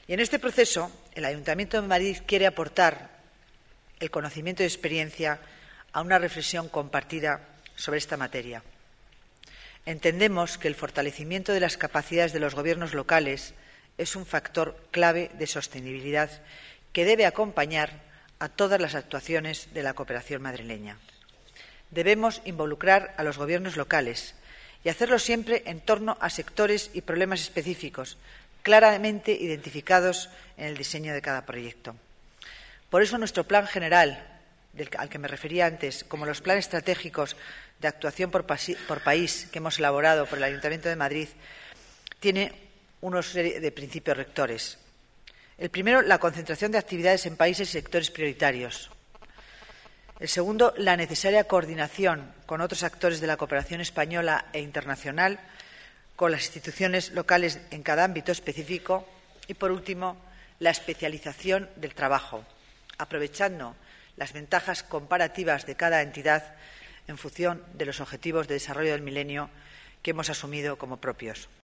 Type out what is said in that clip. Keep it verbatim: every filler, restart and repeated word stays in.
Y en este proceso, el Ayuntamiento de Madrid quiere aportar el conocimiento y experiencia a una reflexión compartida sobre esta materia. Entendemos que el fortalecimiento de las capacidades de los gobiernos locales es un factor clave de sostenibilidad que debe acompañar a todas las actuaciones de la cooperación madrileña. Debemos involucrar a los gobiernos locales y hacerlo siempre en torno a sectores y problemas específicos, claramente identificados en el diseño de cada proyecto. Por eso, nuestro plan general, del, al que me refería antes, como los planes estratégicos de actuación por, por país que hemos elaborado por el Ayuntamiento de Madrid, tiene una serie de principios rectores. El primero, la concentración de actividades en países y sectores prioritarios. El segundo, la necesaria coordinación con otros actores de la cooperación española e internacional, con las instituciones locales en cada ámbito específico. Y, por último, la especialización del trabajo, aprovechando las ventajas comparativas de cada entidad en función de los objetivos de desarrollo del milenio que hemos asumido como propios.